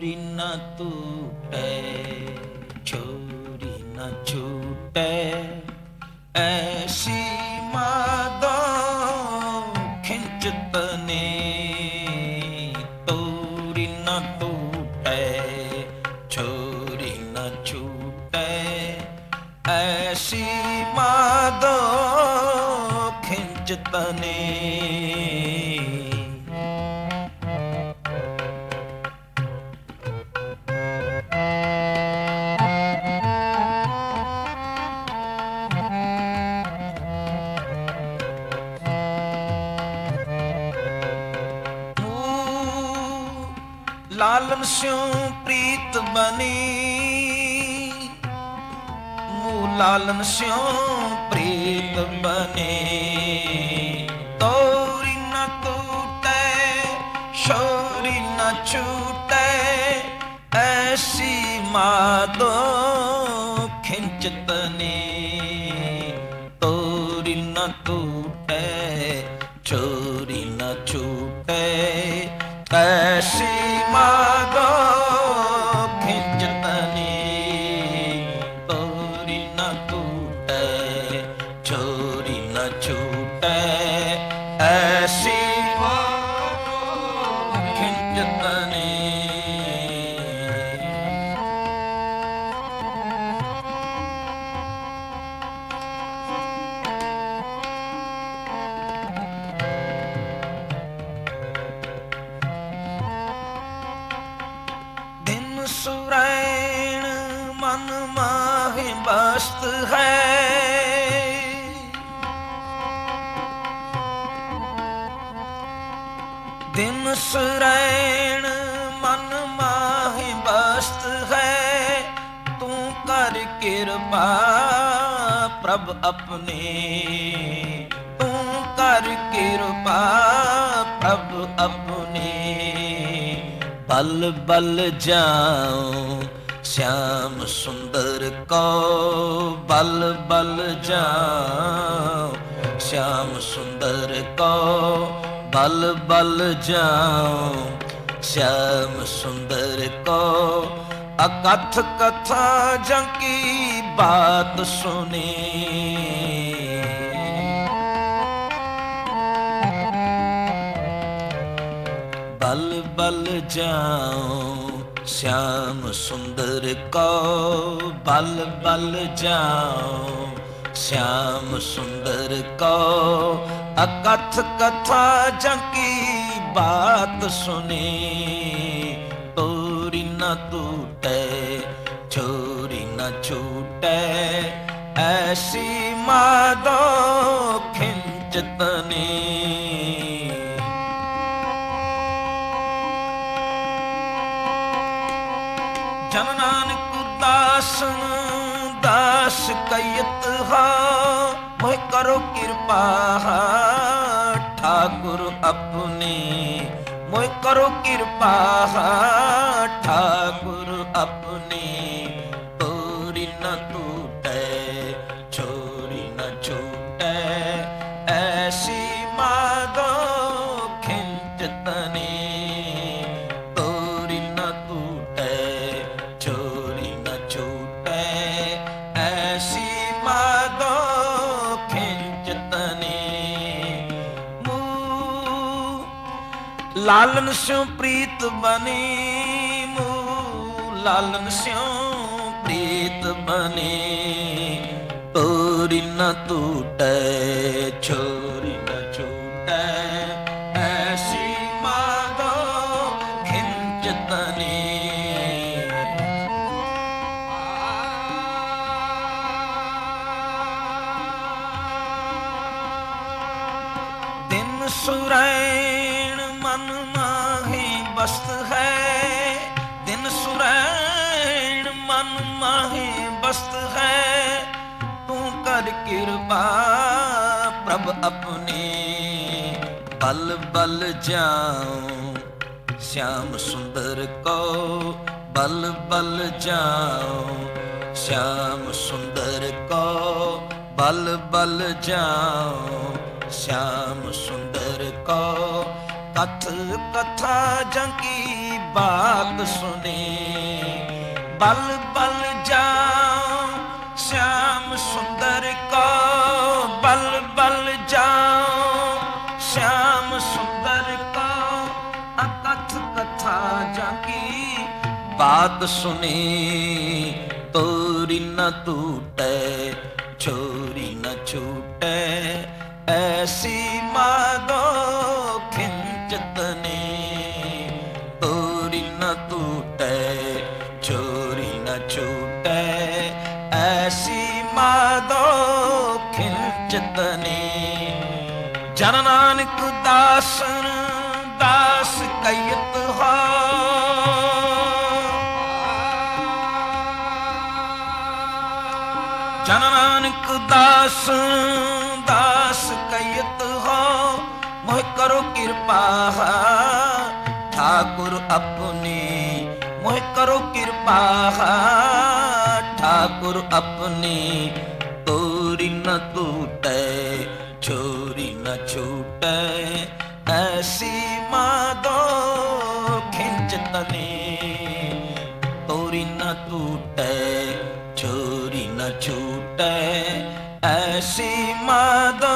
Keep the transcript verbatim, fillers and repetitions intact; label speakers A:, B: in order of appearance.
A: छोरी न टूटे, छोरी न छूटे, ऐसी मादो खिंचत ने। तोरी न टूटे, छोरी न छूटे, ऐसी मादो खिंचत ने। लालन स्यों प्रीत बनी, मुँह लालन स्यों प्रीत बनी। तोरी न टूटे, छोरी न छूटे, ऐसी मादो खिंचत ने। तोरी न टूटे, छोरी न छूटे, ऐसी मादो खिंचत ने। तोरी न टूटे, छोरी न छूटे, ऐसी मादो खिंचत ने। सुरैण मन माहि बस्त है, दिन सुरैण मन माहि बस्त है। तू कर कृपा प्रभ अपने, तू कर कृपा प्रभ अपने। बल बल जाऊं श्याम सुंदर को, बल बल जाऊं श्याम सुंदर को, बल बल जाऊं श्याम सुंदर को। अकथ कथा जंकी बात सुनी, बल बल जाऊं श्याम सुंदर को, बल बल जाऊं श्याम सुंदर को। अकथ कथा जंकी बात सुनी, तोरी न टूटे, छोरी न छूटे, ऐसी मादो खिंचत ने। जन नानक दासन दास कयत हा, मोह करो कृपा ठाकुर अपने। मोह करो कृपा ठाकुर अपने। तोरी न टूटे, छोरी न छूटे, ऐसी मादो खिंचत ने। तोरी न टूटे, छोरी न छूटे, ऐसी मादो खिंचत ने। मुँह लालन स्यों प्रीत बनी, मुँह लालन स्यों प्रीत बनी। तोरी न टूटे, छोरी न छूटे, ऐसी मादो खिंचत ने। दिन सुरैण मन माहि बस्त है, दिन सुरैण मन माहि बस्त है। तू कर कृपा प्रभ अपने, बल बल जाऊं श्याम सुंदर को, बल बल जाऊं श्याम सुंदर को। बल बल जाऊं श्याम सुंदर को। कथ कथा जंकी बात सुने, बल बल जाओ श्याम सुंदर को, बल बल जाओ श्याम सुंदर को। अकथ कथा जंकी बात सुने, तोरी न टूटे छोरी न छूटे, ऐसी मादो खिंचतने। तोरी न टूटे छोरी न छूटे, ऐसी मादो खिंचतने। जन नानक दासन दास कयत हो, जन नानक दास दास कयत हो। मोह करो कृपा ठाकुर अपनी, मोह करो कृपा ठाकुर अपनी। तोरी न टूटे छोरी न छूटे, ऐसी मादो खिंचतने। तोरी न टूटे छोरी न छूटे, ऐसी मादो